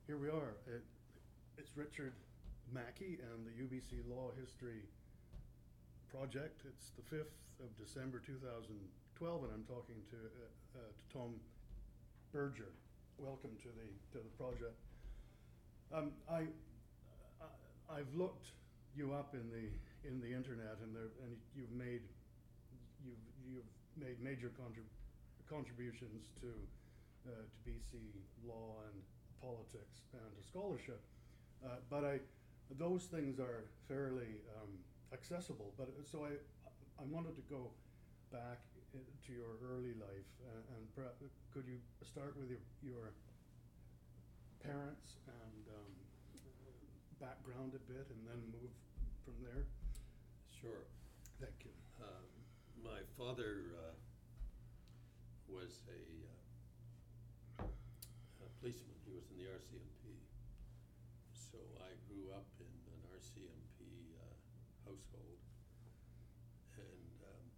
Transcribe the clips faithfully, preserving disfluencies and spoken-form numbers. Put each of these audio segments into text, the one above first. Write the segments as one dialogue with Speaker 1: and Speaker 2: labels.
Speaker 1: here we are. It, it's Richard Mackey and the U B C Law History Project. It's the fifth of December two thousand twelve, and I'm talking to, uh, uh, to Tom Berger. Welcome to the to the project. Um, I, I I've looked you up in the in the internet, and there and you've made you've you've made major contrib- contributions to uh, to B C law and politics and to scholarship. Uh, but I those things are fairly um, accessible. But so I I wanted to go back to your early life, uh, and perhaps, could you start with your your parents and um, background a bit, and then move from there?
Speaker 2: Sure.
Speaker 1: Thank you.
Speaker 2: Um, my father uh, was a, uh, a policeman. He was in the R C M P. So I grew up in an R C M P uh, household, and um,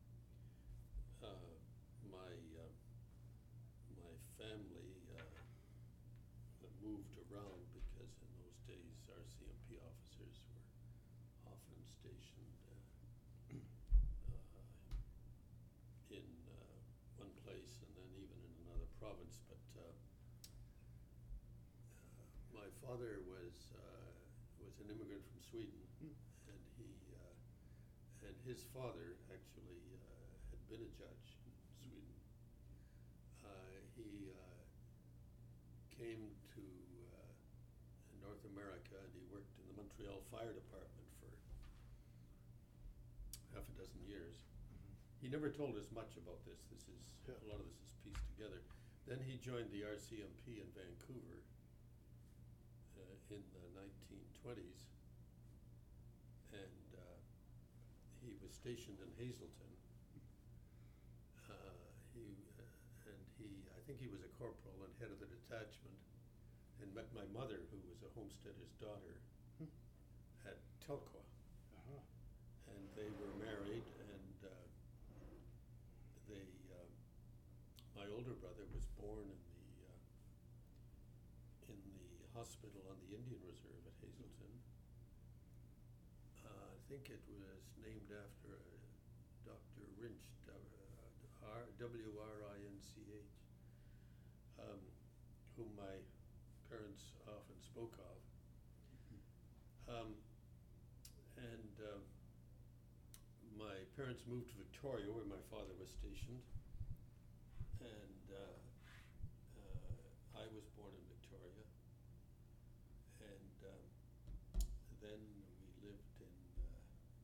Speaker 2: uh, my uh, my family uh, moved around because in those days R C M P officers were often stationed uh, uh, in uh, one place and then even in another province. But uh, uh, my father was uh, was an immigrant from Sweden,
Speaker 1: Mm.
Speaker 2: and he uh, and his father actually uh, had been a judge in Sweden. Uh, he uh, came to uh, North America, and he worked in the Montreal Fire Department for half a dozen years.
Speaker 1: Mm-hmm.
Speaker 2: He never told us much about this. This is
Speaker 1: Yeah.
Speaker 2: a lot of this is pieced together. Then he joined the R C M P in Vancouver uh, in the nineteen twenties, and uh, he was stationed in Hazelton. Uh, he uh, and he, I think he was a corporal and head of the detachment, and met my mother, who was a homesteader's daughter,
Speaker 1: Hmm.
Speaker 2: at Telqua.
Speaker 1: Uh-huh.
Speaker 2: And they were married, and uh, they, uh, my older brother was born in the uh, in the hospital on the Indian Reserve at Hazelton. Uh, I think it was named after uh, Doctor Rinch, uh, R, W R I N C H, um, whom my parents often spoke of. Um, and uh, my parents moved to Victoria, where my father was stationed, and uh, uh, I was born in Victoria, and um, then we lived in uh,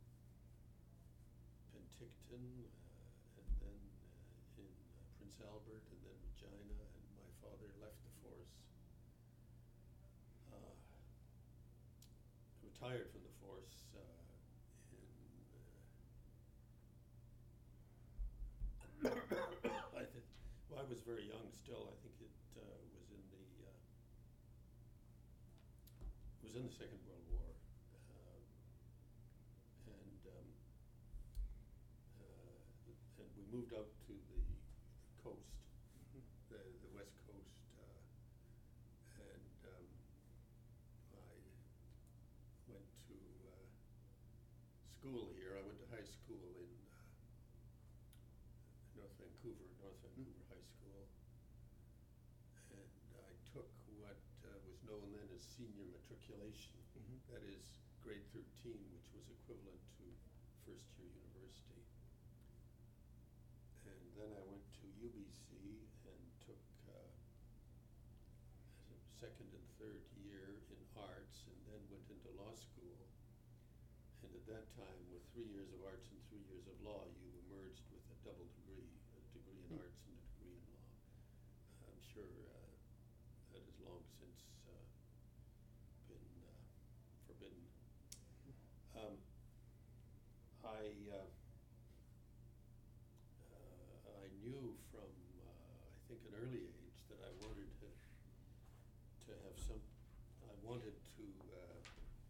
Speaker 2: Penticton, uh, and then uh, in uh, Prince Albert, and then Regina, and my father left the force, uh, retired from the force uh, in, uh, I think, well, I was very young still. I think it uh, was in the, uh, it was in the Second World War. Um, and um, uh, and we moved out to the coast,
Speaker 1: Mm-hmm.
Speaker 2: the, the west coast, uh, and um, I went to uh, school here. I went to high school in uh, North Vancouver, North Vancouver High School, and I took what uh, was known then as senior matriculation,
Speaker 1: Mhm.
Speaker 2: that is grade thirteen, which was equivalent to first year university. And then I went to U B C and took uh, second and third year in arts, and then went into law school. And at that time, with three years of arts and three years of law, you emerged with a double degree, a degree in arts and a degree in law. I'm sure uh, that has long since uh, been uh, forbidden. Um, I uh, uh, I knew from uh, I think an early age that I wanted to to have some. I wanted to uh,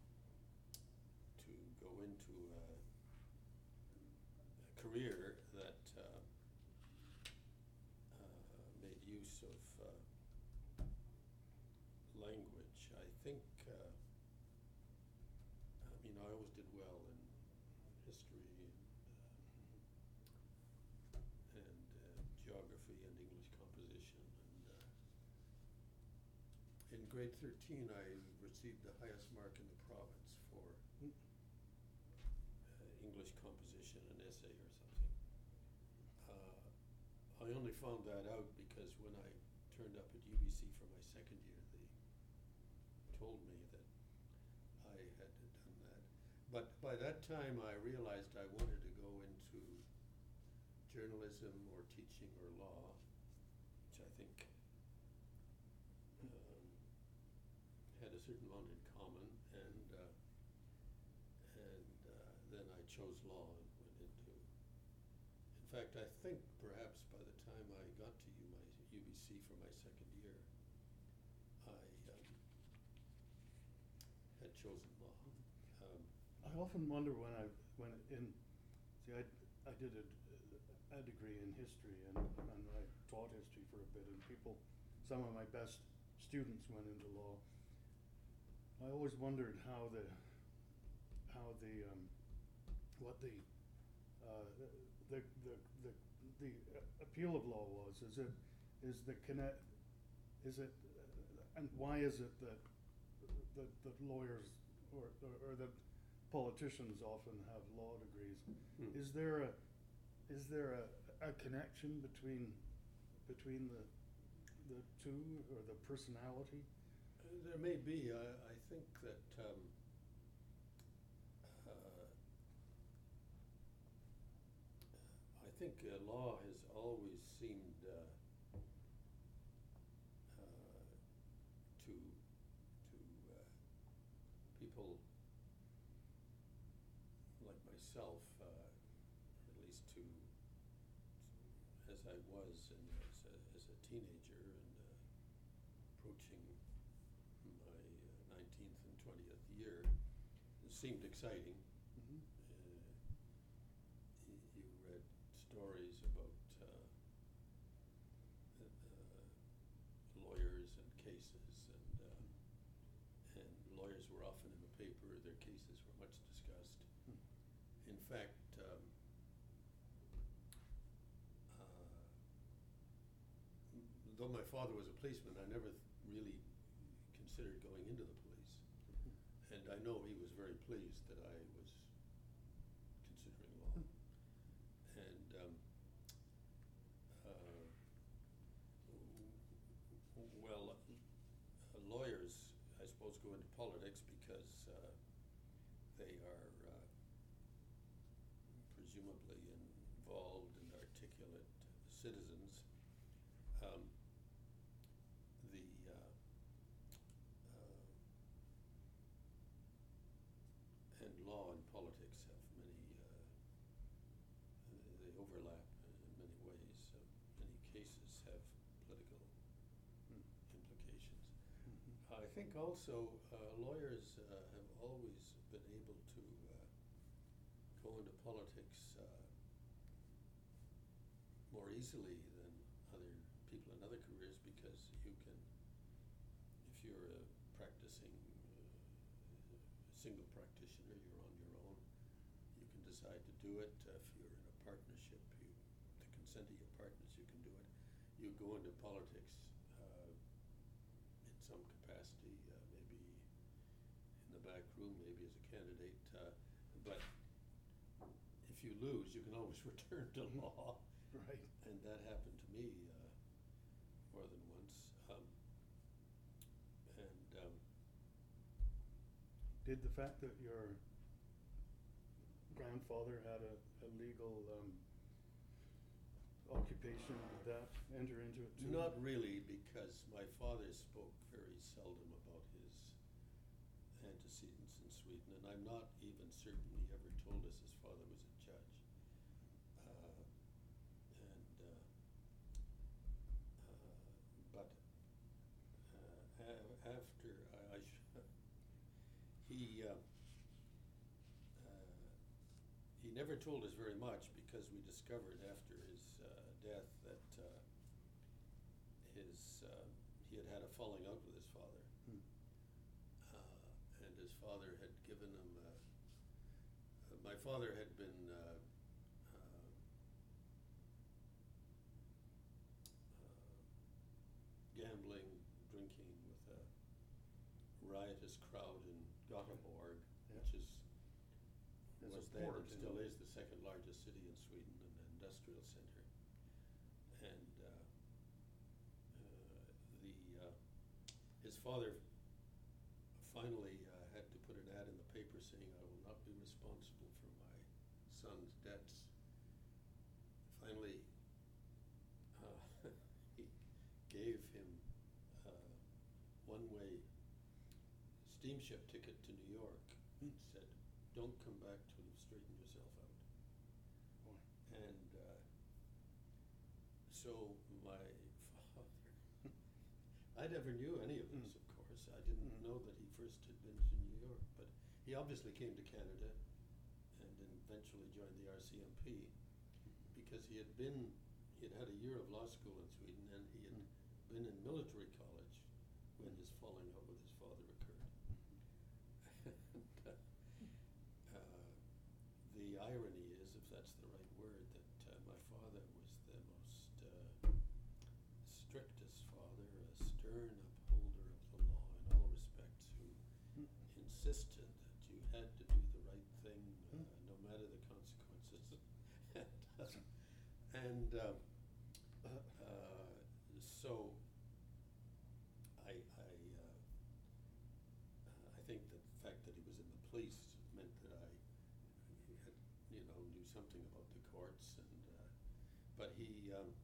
Speaker 2: to go into a, a career that uh, uh, made use of uh, language uh, I mean, I always did well in history and, uh, and uh, geography and English composition. And uh, in grade thirteen, I received the highest mark in the province for uh, English composition, an essay or something. Uh, I only found that out because when I turned up at U B C for my second year, they told me that I had done that. But by that time, I realized I wanted to go into journalism or teaching or law, which I think um, had a certain amount in common. And uh, and uh, then I chose law and went into. In fact, I think perhaps by the time I got to U, my, U B C for my second year, I um, had chosen law. Um,
Speaker 1: I often wonder when I, when in, see, I, I did a, a degree in history and, and I taught history for a bit, and people, some of my best students went into law. I always wondered how the, how the, um, what the, uh, the, the, the, the appeal of law was. Is it, is the connect, is it, uh, and why is it that, that, that lawyers or, or, or that politicians often have law degrees?
Speaker 2: Hmm.
Speaker 1: Is there a, is there a, a connection between, between the, the two, or the personality?
Speaker 2: Uh, There may be. I, I think that um, uh, I think uh, law has always seemed uh, uh, to to uh, people like myself, uh, at least to, to as I was and as a, as a teenager and uh, approaching my uh, nineteenth and twentieth year, it seemed exciting.
Speaker 1: Mm-hmm.
Speaker 2: Uh, y- you read stories about uh, uh, lawyers and cases, and uh, and lawyers were often in the paper. Their cases were much discussed.
Speaker 1: Hmm.
Speaker 2: In fact, um, uh, though my father was a policeman, I never th- really considered going into the police. And I know he was very pleased that I was considering law.
Speaker 1: Hmm.
Speaker 2: And um, uh, w- well, uh, lawyers, I suppose, go into politics because uh, they are uh, presumably involved and articulate citizens. Um, the uh, uh, and law and politics have many, uh, they overlap in many ways. Uh, many cases have political
Speaker 1: Hmm.
Speaker 2: implications.
Speaker 1: Mhm.
Speaker 2: I think also uh, lawyers uh, have always been able to uh, go into politics uh, more easily than other people in other careers, because you can, if you're a practicing uh, single practitioner, you're on your own. You can decide to do it. Uh, if you're in a partnership, you, with the consent of your partners, you can do it. You go into politics uh, in some capacity, uh, maybe in the back room, maybe as a candidate. Uh, but if you lose, you can always return to law.
Speaker 1: Right.
Speaker 2: And that happened to me uh, more than once. Um, and um,
Speaker 1: Did the fact that your grandfather had a, a legal um, occupation, did that enter into it too?
Speaker 2: not really, because my father spoke very seldom about his antecedents in Sweden, and I'm not even certain he ever told us his father was a judge. Uh, and uh, uh, but uh, a- after I, I sh- he uh, uh, he never told us very much, because we discovered after his uh, death that uh, his uh, he had had a falling out with his father.
Speaker 1: Hmm.
Speaker 2: Uh, father had given him, uh, uh, my father had been uh, uh, uh, gambling, drinking with a riotous crowd in Gothenburg,
Speaker 1: Yeah.
Speaker 2: which is
Speaker 1: There's
Speaker 2: was
Speaker 1: a
Speaker 2: then
Speaker 1: port
Speaker 2: and
Speaker 1: in-
Speaker 2: still is the second largest city in Sweden and an industrial center. And uh, uh, the uh, his father finally uh, had to put an ad in the paper saying, "I will not be responsible for my son's debts." Finally, uh, he gave him a one-way steamship ticket to New York and said, "Don't come back till you've straightened yourself out."
Speaker 1: Boy.
Speaker 2: And uh, so my father, I never knew any of this,
Speaker 1: Mm.
Speaker 2: of course. I didn't
Speaker 1: Mm.
Speaker 2: know that he first had been to New York, but he obviously came to Canada and then eventually joined the R C M P because he had been, he had had a year of law school in Sweden, and he had
Speaker 1: Mm.
Speaker 2: been in military college when his falling out with his father occurred. And, uh, uh, the irony is, if that's the right word, that uh, my father was the most uh, strictest father, a stern upholder of the law in all respects, who
Speaker 1: Mm.
Speaker 2: insisted that you had to do the right thing, uh,
Speaker 1: Mm.
Speaker 2: no matter the consequences. and uh, and um, uh, so I, I, uh, I think that the fact that he was in the police meant that I had, you know, knew something about the courts, and uh, but he um,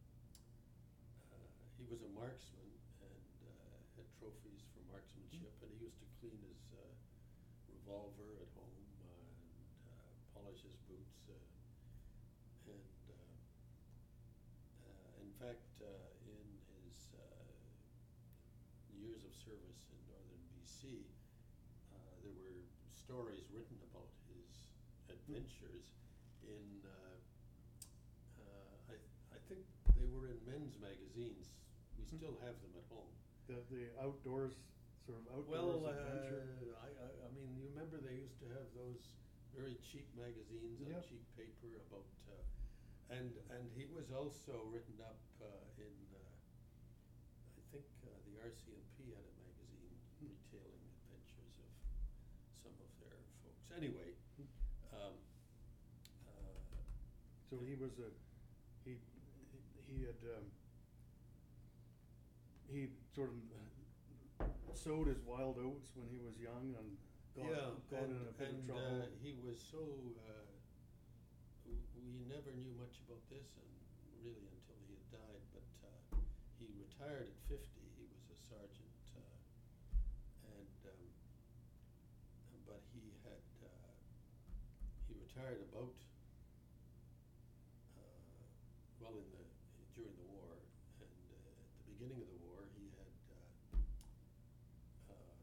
Speaker 2: uh, he was a marksman and uh, had trophies for marksmanship, and he used to clean his uh, revolver at home uh, and uh, polish his boots, uh, and uh, uh, in fact, uh, in his uh, years of service in northern B C, uh, there were stories written about his adventures in, uh, uh, I, I think they were in men's magazines. We
Speaker 1: Hmm.
Speaker 2: still have them at home.
Speaker 1: The, the outdoors, sort of
Speaker 2: Well,
Speaker 1: outdoors
Speaker 2: uh,
Speaker 1: adventure.
Speaker 2: I, I, I mean, you remember they used to have those very cheap magazines on
Speaker 1: Yep.
Speaker 2: cheap paper about, uh, and, and he was also written up uh, in, uh, I think uh, the R C M P had a magazine
Speaker 1: Hmm.
Speaker 2: retailing adventures of some of their folks. Anyway,
Speaker 1: Hmm.
Speaker 2: um, uh,
Speaker 1: So he was a, he, he had, um, he sort of sowed his wild oats when he was young and got,
Speaker 2: yeah,
Speaker 1: got
Speaker 2: and,
Speaker 1: in a bit
Speaker 2: and
Speaker 1: of trouble.
Speaker 2: uh, he was so, uh, w- we never knew much about this, and really until he had died, but uh, he retired at fifty. He was a sergeant, uh, and um, but he had uh, he retired about uh, well in the during the war, and uh, at the beginning of the war he had uh, uh,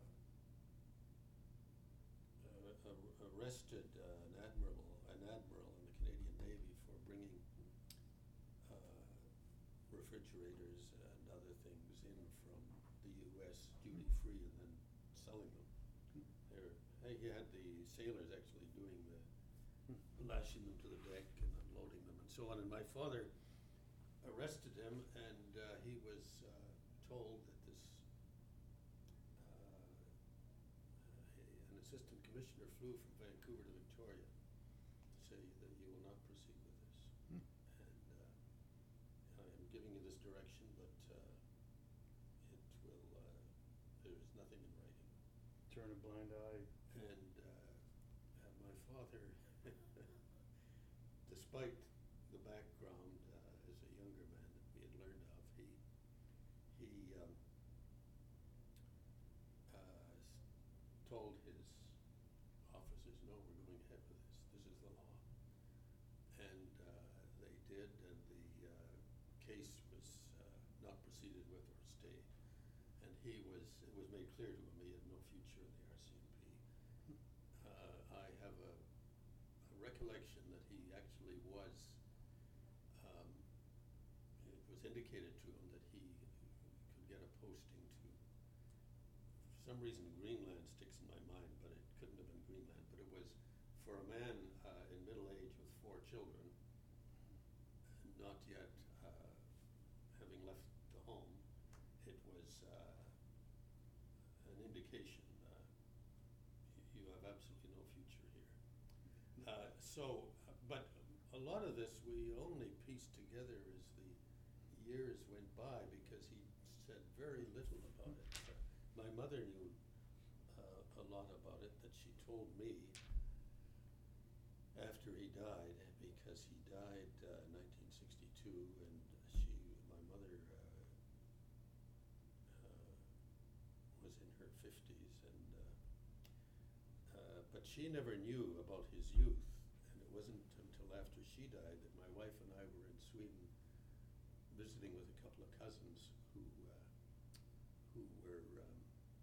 Speaker 2: uh, ar- arrested uh, an admiral, an admiral in the Canadian Navy for bringing uh, refrigerators and other things in from the U S duty free and then selling them. There, hey, he had the sailors actually doing the
Speaker 1: Hmm.
Speaker 2: lashing them to the deck and unloading them and so on. And my father arrested him, and uh, he was uh, told that this uh, a- an assistant commissioner flew from Vancouver to Victoria to say that you will not proceed with this.
Speaker 1: Hmm.
Speaker 2: And uh, I am giving you this direction, but uh, it will, uh, there is nothing in writing.
Speaker 1: Turn a blind eye.
Speaker 2: And uh, uh, my father, despite the background uh, as a younger man that we had learned of, he he um, uh, s- told his officers, "No, we're going ahead with this. This is the law." And uh, they did, and the uh, case was uh, not proceeded with or stayed. And he was, it was made clear to him he had no future in the R C M P. Uh, I have a, a recollection that he actually was, um, it was indicated to him that he could get a posting to, for some some reason Greenland sticks in my mind, but it couldn't have been Greenland. But it was for a man uh, in middle age with four children, not yet uh, having left the home. It was uh, an indication uh, you have absolutely no future here. Uh, so, but a lot of this we only pieced together as the years went by because he said very little about it. Uh, my mother knew uh, a lot about it that she told me after he died, because he died uh, nineteen sixty-two, and she, my mother, uh, uh, was in her fifties, and uh, uh, but she never knew about his youth, and it wasn't until after she died that my wife and I were in Sweden visiting with a couple of cousins who uh, who were um,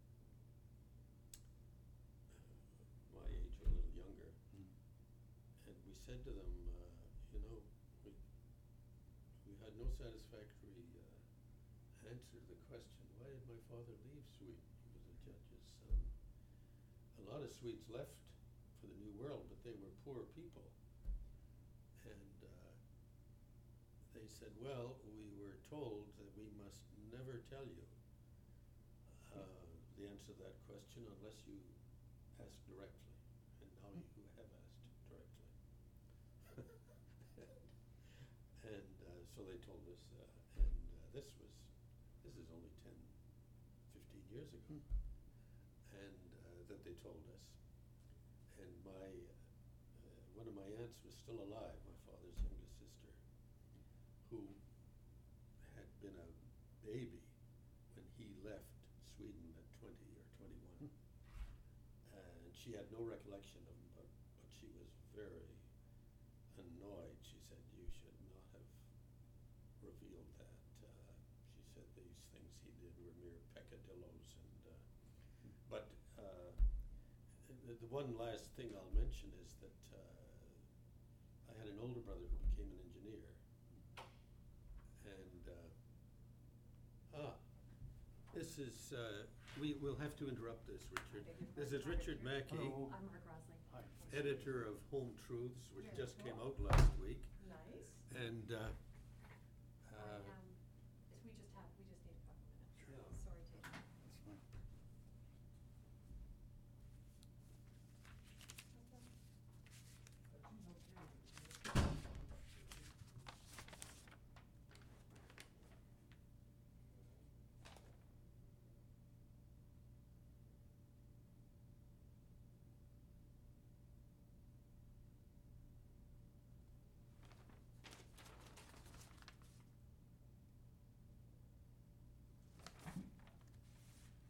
Speaker 2: uh, my age or a little younger. And we said to them, uh, you know, we, we had no satisfactory uh, answer to the question, why did my father leave Sweden? He was a judge's son. A lot of Swedes left for the New World, but they were poor people. And uh, they said, well, we were told that we must never tell you uh, the answer to that question unless you ask directly. And now you have asked directly. And uh, so they told us, uh, and uh, this was, this is only ten, fifteen years ago, and uh, that they told us. And my, uh, one of my aunts was still alive, my father's youngest sister, who had been a baby when he left Sweden at twenty or twenty-one. And she had no recollection of him, but, but she was very annoyed. She said, you should not have revealed that. Uh, she said these things he did were mere peccadillos. And uh, but uh, the, the one last thing I'll mention is that uh, I had an older brother who became an engineer. And uh, ah, this is, uh, we will have to interrupt this, Richard. This is Richard Mackey,
Speaker 1: Hello.
Speaker 3: I'm Mark Rosley.
Speaker 1: Hi.
Speaker 2: editor of Home Truths, which
Speaker 3: Yeah.
Speaker 2: just came out last week.
Speaker 3: Nice.
Speaker 2: And uh,